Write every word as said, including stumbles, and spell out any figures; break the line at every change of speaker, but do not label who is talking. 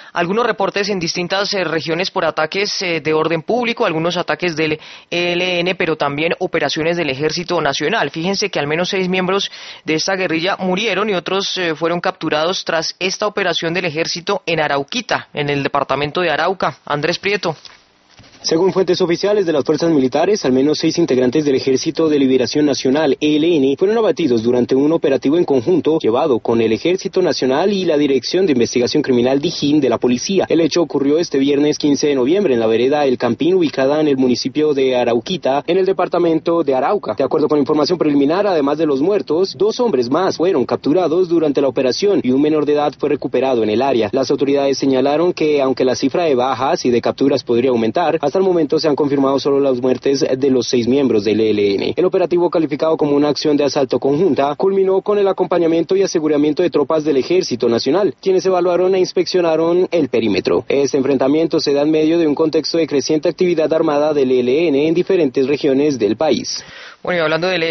algunos reportes en distintas eh, regiones por ataques eh, de orden público, algunos ataques del E L N, pero también operaciones del Ejército Nacional. Fíjense que al menos seis miembros de esta guerrilla murieron y otros eh, fueron capturados tras esta operación del Ejército en Arauquita, en el departamento de Arauca. Andrés Prieto.
Según fuentes oficiales de las fuerzas militares, al menos seis integrantes del Ejército de Liberación Nacional, E L N, fueron abatidos durante un operativo en conjunto llevado con el Ejército Nacional y la Dirección de Investigación Criminal D I J I N de la Policía. El hecho ocurrió este viernes quince de noviembre en la vereda El Campín, ubicada en el municipio de Arauquita, en el departamento de Arauca. De acuerdo con información preliminar, además de los muertos, dos hombres más fueron capturados durante la operación y un menor de edad fue recuperado en el área. Las autoridades señalaron que, aunque la cifra de bajas y de capturas podría aumentar, hasta el momento se han confirmado solo las muertes de los seis miembros del E L N. El operativo, calificado como una acción de asalto conjunta, culminó con el acompañamiento y aseguramiento de tropas del Ejército Nacional, quienes evaluaron e inspeccionaron el perímetro. Este enfrentamiento se da en medio de un contexto de creciente actividad armada del E L N en diferentes regiones del país.
Bueno, y hablando del